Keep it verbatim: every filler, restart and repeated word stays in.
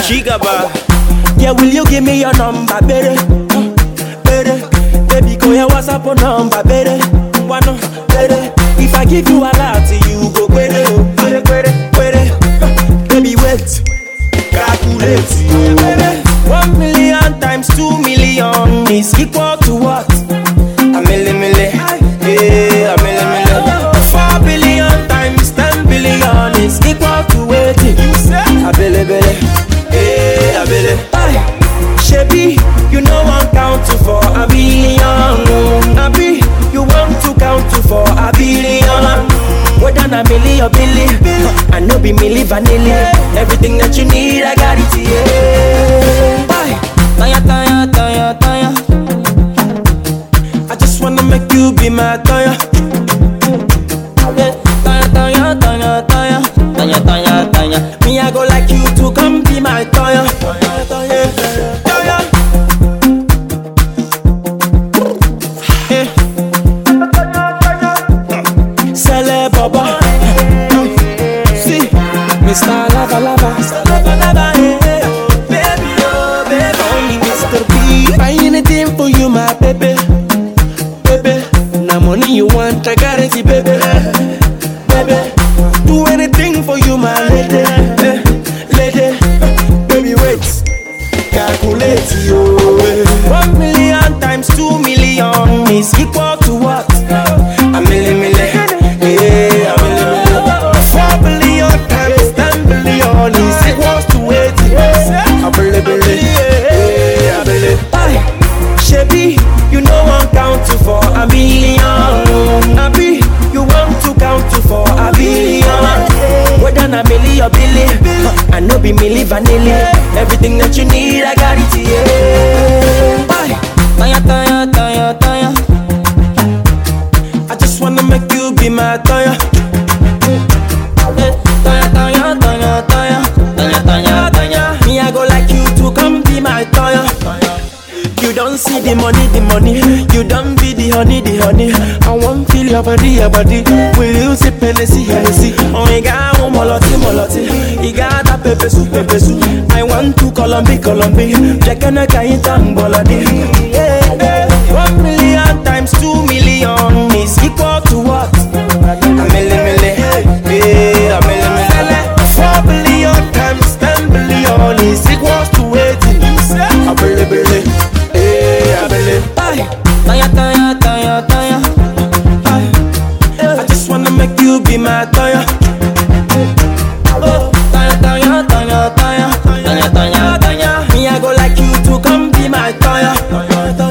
Shigaba. Yeah, will you give me your number, baby? Baby, baby, go your WhatsApp number, baby. One, baby. If I give you a lot, you go baby, baby, baby. Baby, wait, calculate, baby. One million times two million is equal to what? A milli milli, yeah, a milli milli. Four billion times ten billion is equal to eighty. You say a billi billi, yeah, a billi. Shebi, you know I'm counting for a billion. Abi, you want to count to for a billion. Whether a milli or billy, I know be milli vanilli. Everything that you need, I got it, yeah. Tanya, tanya, tanya, tanya. I just wanna make you be my tanya. Tanya, tanya, tanya, tanya. Tanya, tanya, tanya. Me, I go like you to come be my tanya. Tanya, tanya, tanya. Sele Baba. See, Mister Lava Lava. Mister Lava Lava, yeah. Baby, oh, baby. Only Mister B. Buy anything for you, my baby. Baby, now money you want, I guarantee, baby. Baby, do anything for you, my lady. Lady, baby, wait. Calculate you. One million times two million is equal to what? A milli milli, yeah, a milli milli. Four billion times ten billion is equal to eighty. A billi billi, yeah, a billi. Shebi, you know I'm counting for a million. Abi, you want to count to for a billion. Whether a milli or billy, I know be milli vanilli. Everything that you need, I got it, yeah. Tanya, tanya, tanya, tanya. I just wanna make you be my tanya. Tanya, tanya, tanya, tanya. Tanya, tanya, tanya. Me, I go like you to come be my tanya. You don't see the money, the money. You don't be the honey, the honey. I want feel your body, your body. Will you see Hennessy, Hennessy? Oh, you got one moloti, moloti. You got a pepper soup, pepper soup. I want to Colombi, Colombi. Check on a kain tang boladi. One million times two million is equal to what? A milli milli, yeah, a milli milli. Four billion times ten billion is equal to eighty. A billi billi. Tanya, tanya, tanya, tanya. I just wanna make you be my tanya. Oh, tanya, tanya, tanya, tanya. Tanya, tanya, tanya. Me, I go like you to come be my tanya.